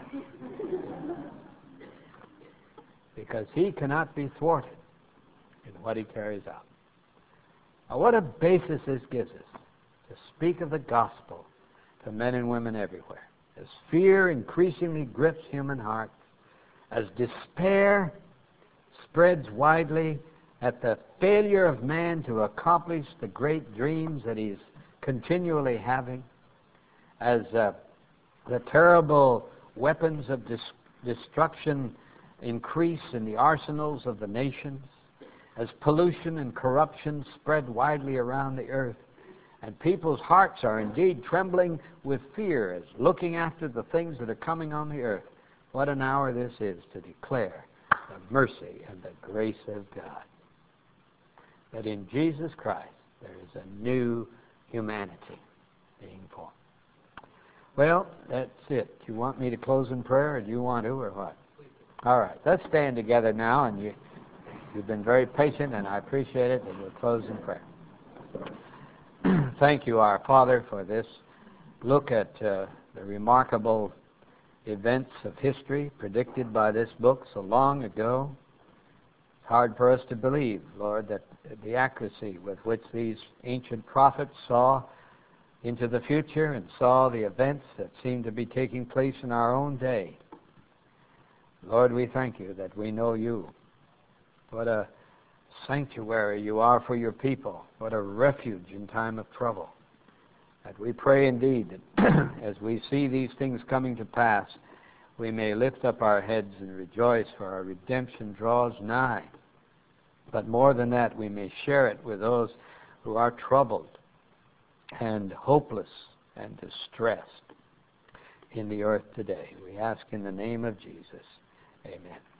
Because he cannot be thwarted in what he carries out. Now, what a basis this gives us to speak of the gospel to men and women everywhere. As fear increasingly grips human hearts, as despair spreads widely at the failure of man to accomplish the great dreams that he's continually having, as uh, the terrible weapons of dis- destruction increase in the arsenals of the nations, as pollution and corruption spread widely around the earth, and people's hearts are indeed trembling with fear as looking after the things that are coming on the earth. What an hour this is to declare the mercy and the grace of God. That in Jesus Christ there is a new humanity being formed. Well, that's it. Do you want me to close in prayer, or do you want to, or what? All right. Let's stand together now, and you, you've been very patient, and I appreciate it, and we'll close in prayer. Thank you, our Father, for this look at uh, the remarkable events of history predicted by this book so long ago. It's hard for us to believe, Lord, that the accuracy with which these ancient prophets saw into the future and saw the events that seem to be taking place in our own day. Lord, we thank you that we know you. What a sanctuary you are for your people. What a refuge in time of trouble. That we pray indeed that as we see these things coming to pass, we may lift up our heads and rejoice, for our redemption draws nigh. But more than that, we may share it with those who are troubled and hopeless and distressed in the earth today. We ask in the name of Jesus. Amen.